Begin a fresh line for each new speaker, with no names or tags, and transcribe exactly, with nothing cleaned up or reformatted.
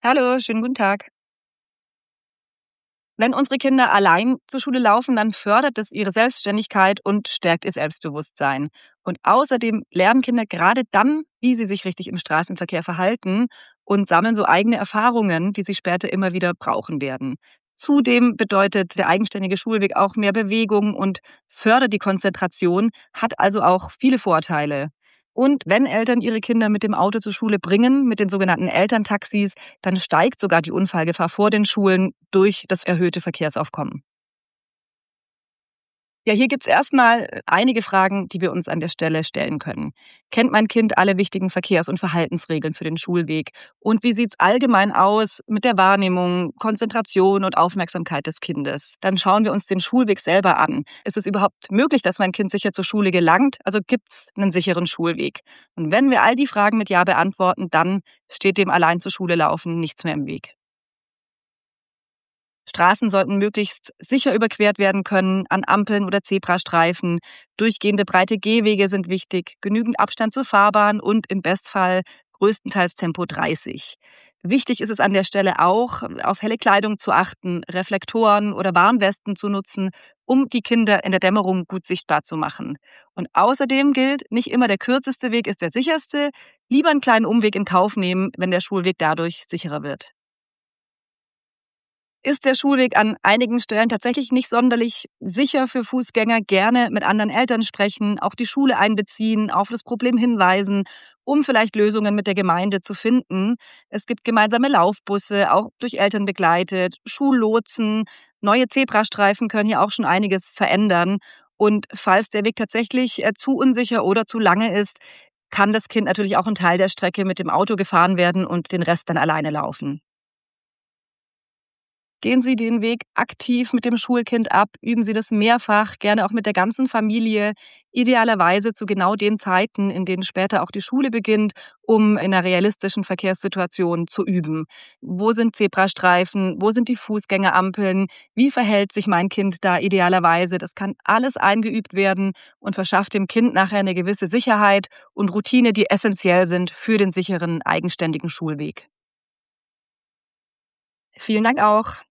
Hallo, schönen guten Tag. Wenn unsere Kinder allein zur Schule laufen, dann fördert es ihre Selbstständigkeit und stärkt ihr Selbstbewusstsein. Und außerdem lernen Kinder gerade dann, wie sie sich richtig im Straßenverkehr verhalten und sammeln so eigene Erfahrungen, die sie später immer wieder brauchen werden. Zudem bedeutet der eigenständige Schulweg auch mehr Bewegung und fördert die Konzentration, hat also auch viele Vorteile. Und wenn Eltern ihre Kinder mit dem Auto zur Schule bringen, mit den sogenannten Elterntaxis, dann steigt sogar die Unfallgefahr vor den Schulen durch das erhöhte Verkehrsaufkommen. Ja, hier gibt's erstmal äh, einige Fragen, die wir uns an der Stelle stellen können. Kennt mein Kind alle wichtigen Verkehrs- und Verhaltensregeln für den Schulweg? Und wie sieht's allgemein aus mit der Wahrnehmung, Konzentration und Aufmerksamkeit des Kindes? Dann schauen wir uns den Schulweg selber an. Ist es überhaupt möglich, dass mein Kind sicher zur Schule gelangt? Also gibt's einen sicheren Schulweg? Und wenn wir all die Fragen mit Ja beantworten, dann steht dem allein zur Schule laufen nichts mehr im Weg. Straßen sollten möglichst sicher überquert werden können, an Ampeln oder Zebrastreifen. Durchgehende breite Gehwege sind wichtig, genügend Abstand zur Fahrbahn und im Bestfall größtenteils Tempo dreißig. Wichtig ist es an der Stelle auch, auf helle Kleidung zu achten, Reflektoren oder Warnwesten zu nutzen, um die Kinder in der Dämmerung gut sichtbar zu machen. Und außerdem gilt, nicht immer der kürzeste Weg ist der sicherste. Lieber einen kleinen Umweg in Kauf nehmen, wenn der Schulweg dadurch sicherer wird. Ist der Schulweg an einigen Stellen tatsächlich nicht sonderlich sicher für Fußgänger, gerne mit anderen Eltern sprechen, auch die Schule einbeziehen, auf das Problem hinweisen, um vielleicht Lösungen mit der Gemeinde zu finden. Es gibt gemeinsame Laufbusse, auch durch Eltern begleitet, Schullotsen, neue Zebrastreifen können hier auch schon einiges verändern. Und falls der Weg tatsächlich äh, zu unsicher oder zu lange ist, kann das Kind natürlich auch einen Teil der Strecke mit dem Auto gefahren werden und den Rest dann alleine laufen. Gehen Sie den Weg aktiv mit dem Schulkind ab, üben Sie das mehrfach, gerne auch mit der ganzen Familie, idealerweise zu genau den Zeiten, in denen später auch die Schule beginnt, um in einer realistischen Verkehrssituation zu üben. Wo sind Zebrastreifen? Wo sind die Fußgängerampeln? Wie verhält sich mein Kind da idealerweise? Das kann alles eingeübt werden und verschafft dem Kind nachher eine gewisse Sicherheit und Routine, die essentiell sind für den sicheren, eigenständigen Schulweg. Vielen Dank auch.